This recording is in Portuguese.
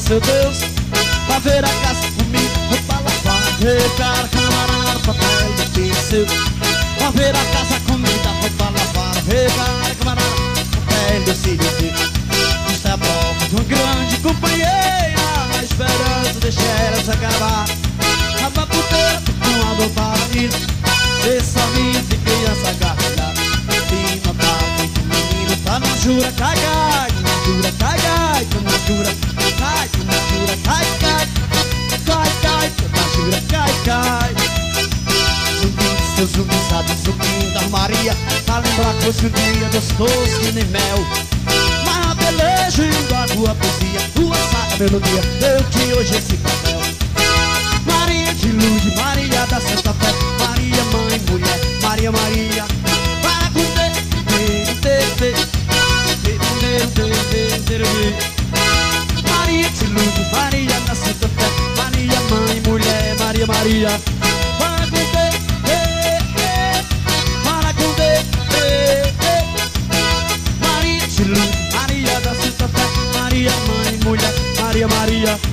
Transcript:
seu Deus. Pra ver a casa comigo, roupa lavada, regar, camarada, papel de pincel. Pra ver a casa comida, roupa lavada, regar, camarada, papel de pincel. Isto é a prova de uma grande companheira, a esperança deixa ela se acabar. Acaba por dentro com a dor para ir, esse amigo de criança gargalhada. E notava que o menino tá na jura, cai, cai, na jura, cai, cai, na jura, cai, na jura, cai, cai, cai, cai, na jura, cai, cai. Zumbi, seu zumbi, sabe, zumbi da Maria, pra lembrar que fosse um dia gostoso que nem mel. Mas a beleza da tua poesia, tua saca melodia, eu que hoje esse papel. Maria de luz, Maria da Santa Fé, Maria mãe, mulher, Maria, Maria. Para com Maria de luz, Maria da Santa Fé, Maria mãe, mulher, Maria, Maria. Para com Maria de luz, Maria da Santa Fé, Maria mãe, mulher, Maria, Maria.